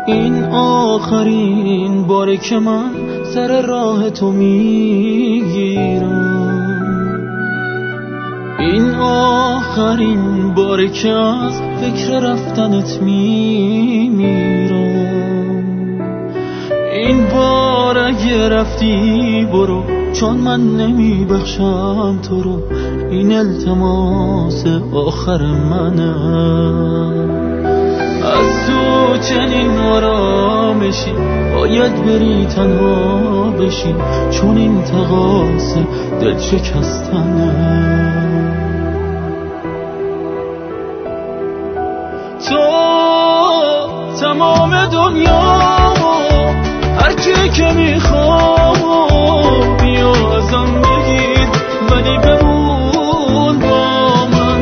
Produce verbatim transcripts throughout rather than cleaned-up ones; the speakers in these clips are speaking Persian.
این آخرین باره که من سر راه تو میگیرم، این آخرین باره که از فکر رفتنت میمیرم. این بار اگه رفتی برو، چون من نمیبخشم تو رو، این التماس آخر منه. از تو چنین آرامشی باید بری تنها بشی، چون این تقاص دل شکستنه. تو تمام دنیا هر چی که میخوام بیا ازم بگیر، ولی بمون با من.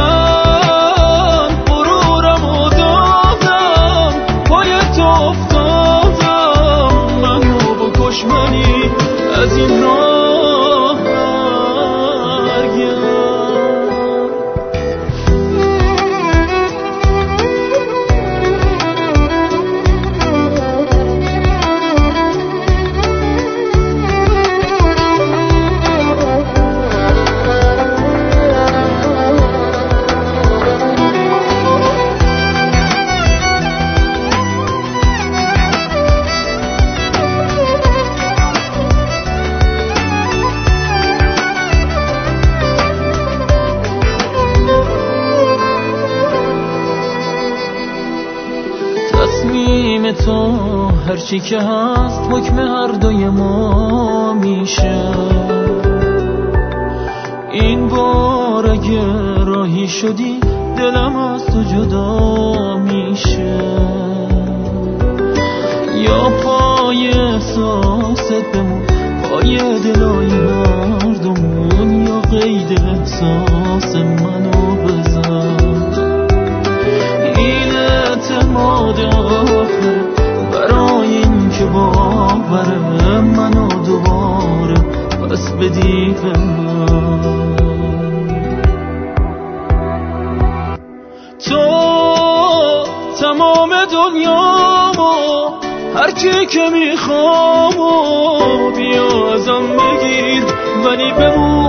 من غرورمو دادم، پای تو افتادم، منو بکش منی از این راه برگرد. تصمیم تو هرچی که هست حکم هر دوی ما میشه. این بار اگه راهی شدی دلم از تو جدا میشه. یا پای احساست بمون، پای دلای مردمون، یا قید احساس منو بزن. این اعتماد آخره برای این که باوره منو دوباره پس بدی به من. تو تمام دنیامو هر چی که میخوام بیا ازم بگیر، ولی بمون